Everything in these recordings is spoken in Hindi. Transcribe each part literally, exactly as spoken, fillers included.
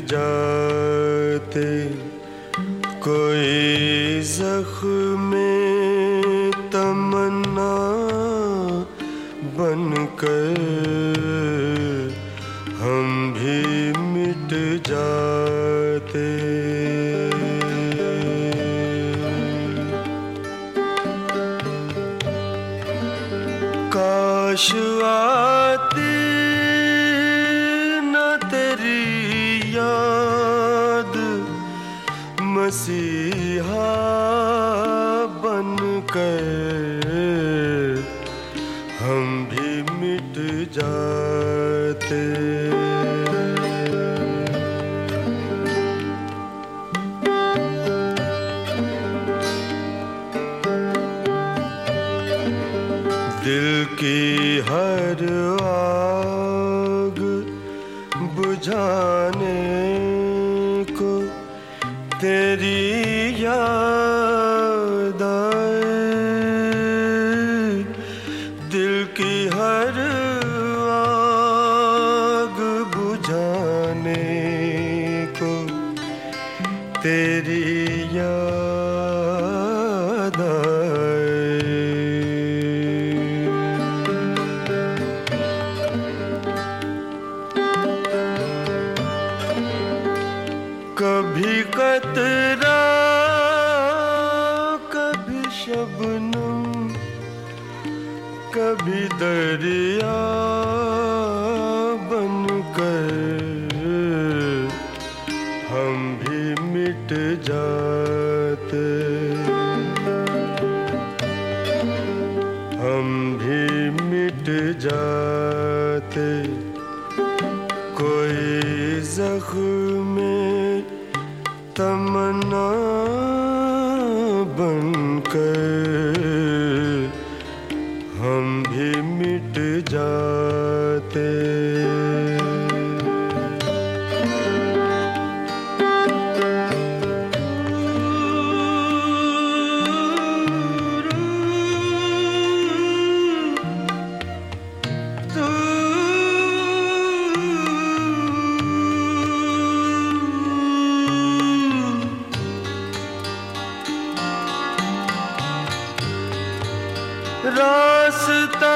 जाते, कोई ज़ख्म तमन्ना बनकर हम भी मिट जाते। काश आती न तेरी याद मसीहा बनकर हम भी मिट जाते। दिल की हर आग बुझाने को तेरी याद आए, दिल की हर आग बुझाने को तेरी याद आए। कभी कतरा कभी शबनम, कभी दरिया बनकर हम भी मिट जाते। हम भी मिट जाते, कोई ज़ख्म तमन्ना बनकर हम भी मिट जाते। रास्ता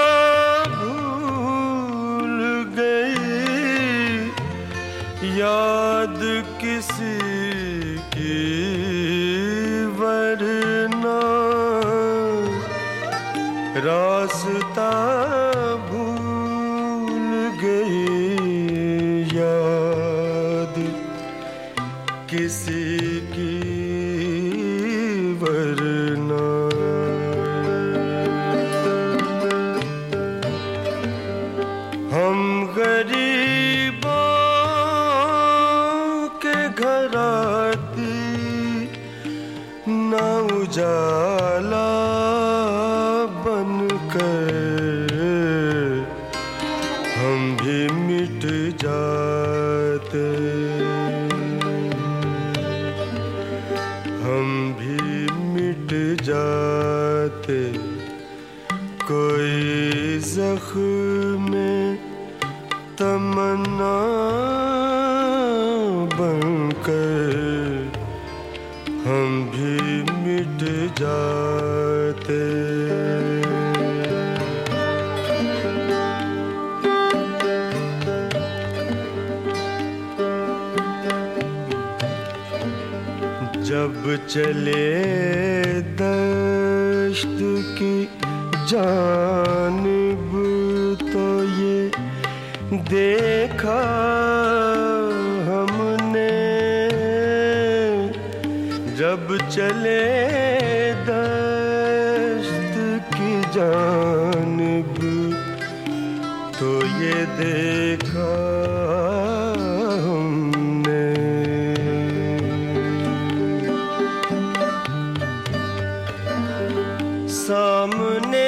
भूल गई, याद किसी की वरना, रास्ता भूल गई, याद किसी की वरना। हम गरीबों के घर आती न उजाला बनकर हम भी मिट जाते। हम भी मिट जाते, कोई ज़ख्म तमन्ना बनकर हम भी मिट जाते। जब चले दश्त की जानिब तो ये देखा हमने, जब चले दश्त की जानिब तो ये देखा हमने। सामने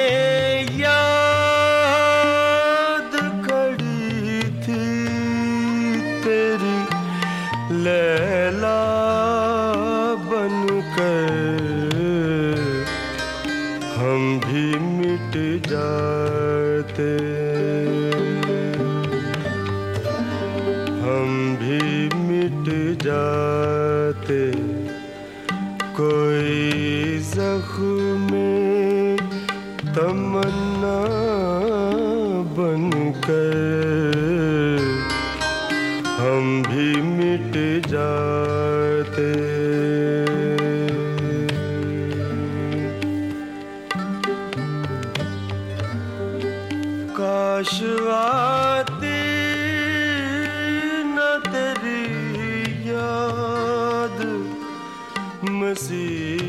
याद खड़ी थी तेरी लैला बनकर हम भी मिट जाते। हम भी मिट कर हम भी मिट जाते। काश आती न तेरी याद मसीह